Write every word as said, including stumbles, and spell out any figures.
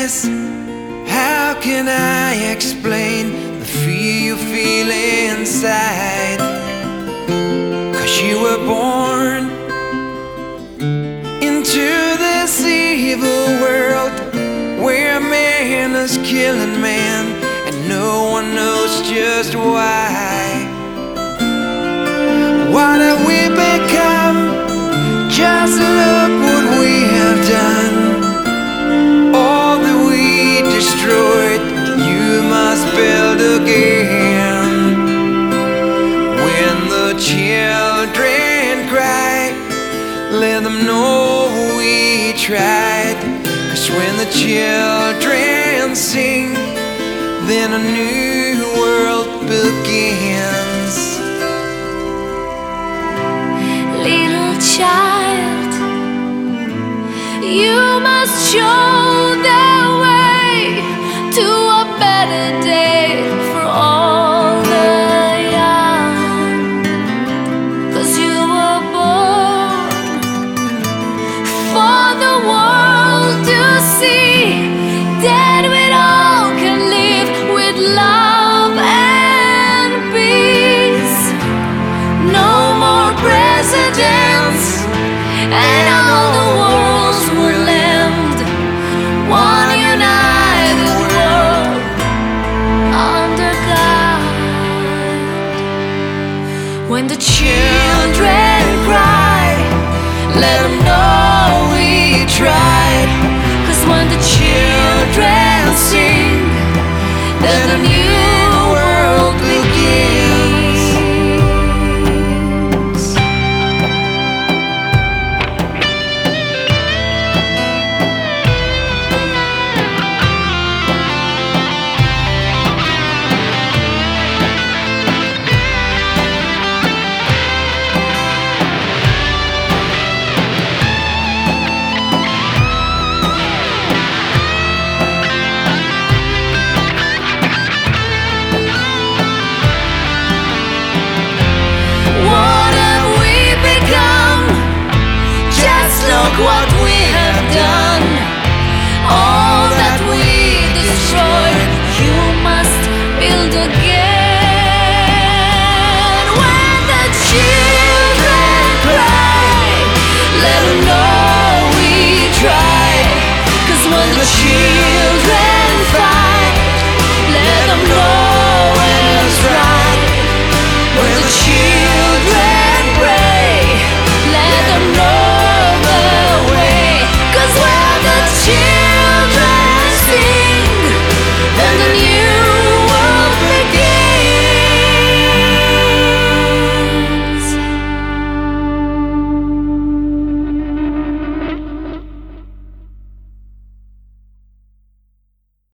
eyes. How can I explain the fear you feel inside? 'Cause you were born into this evil world where man is killing man and no one knows just why. What have we become? Just look what we have done. All that we destroyed, you must build again. When the children cry, let them know we tried. 'Cause when the children sing, then a new world begins. Little child, you must show